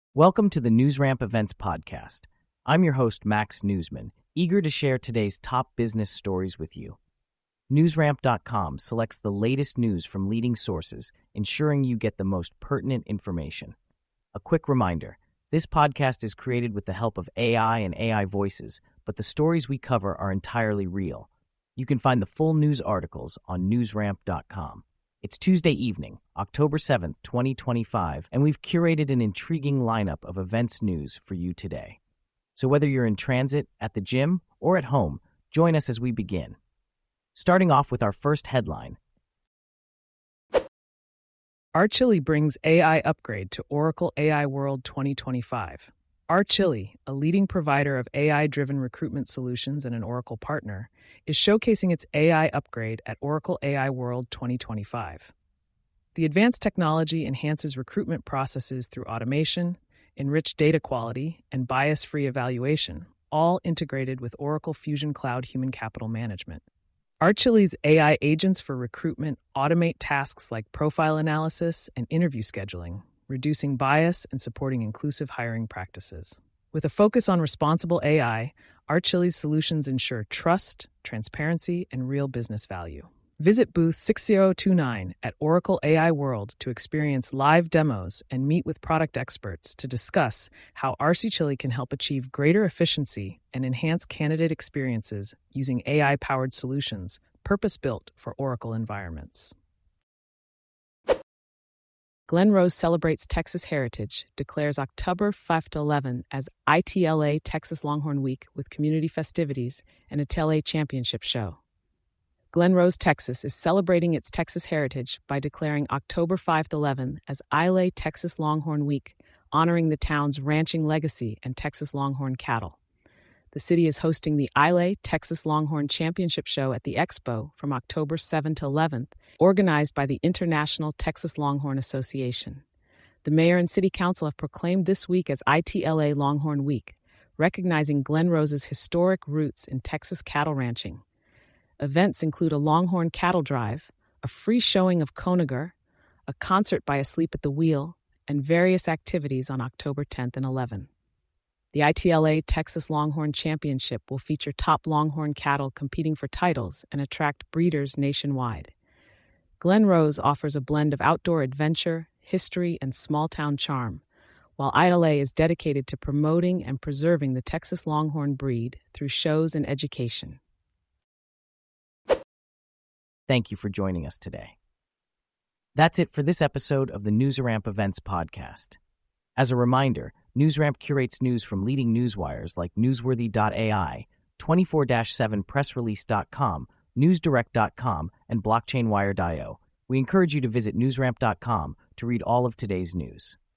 Welcome to the NewsRamp Events Podcast. I'm your host, Max Newsman, eager to share today's top business stories with you. NewsRamp.com selects the latest news from leading sources, ensuring you get the most pertinent information. A quick reminder, this podcast is created with the help of AI and AI voices, but the stories we cover are entirely real. You can find the full news articles on NewsRamp.com. It's Tuesday evening, October 7th, 2025, and we've curated an intriguing lineup of events news for you today. So whether you're in transit, at the gym, or at home, join us as we begin. Starting off with our first headline. Archili brings AI upgrade to Oracle AI World 2025. Archili, a leading provider of AI-driven recruitment solutions and an Oracle partner, is showcasing its AI upgrade at Oracle AI World 2025. The advanced technology enhances recruitment processes through automation, enriched data quality, and bias-free evaluation, all integrated with Oracle Fusion Cloud Human Capital Management. Archili's AI agents for recruitment automate tasks like profile analysis and interview scheduling, reducing bias and supporting inclusive hiring practices. With a focus on responsible AI, Archili's solutions ensure trust, transparency, and real business value. Visit booth 6029 at Oracle AI World to experience live demos and meet with product experts to discuss how Archili can help achieve greater efficiency and enhance candidate experiences using AI-powered solutions purpose-built for Oracle environments. Glen Rose celebrates Texas heritage, declares October 5-11 as ITLA Texas Longhorn Week with community festivities and a TLA championship show. Glen Rose, Texas is celebrating its Texas heritage by declaring October 5-11 as ILA Texas Longhorn Week, honoring the town's ranching legacy and Texas Longhorn cattle. The city is hosting the ILA Texas Longhorn Championship Show at the Expo from October 7 to 11th, organized by the International Texas Longhorn Association. The mayor and city council have proclaimed this week as ITLA Longhorn Week, recognizing Glen Rose's historic roots in Texas cattle ranching. Events include a Longhorn cattle drive, a free showing of Conager, a concert by Asleep at the Wheel, and various activities on October 10th and 11th. The ITLA Texas Longhorn Championship will feature top Longhorn cattle competing for titles and attract breeders nationwide. Glen Rose offers a blend of outdoor adventure, history, and small-town charm, while ILA is dedicated to promoting and preserving the Texas Longhorn breed through shows and education. Thank you for joining us today. That's it for this episode of the NewsRamp Events Podcast. As a reminder, NewsRamp curates news from leading newswires like Newsworthy.ai, 24/7pressrelease.com, NewsDirect.com, and BlockchainWire.io. We encourage you to visit NewsRamp.com to read all of today's news.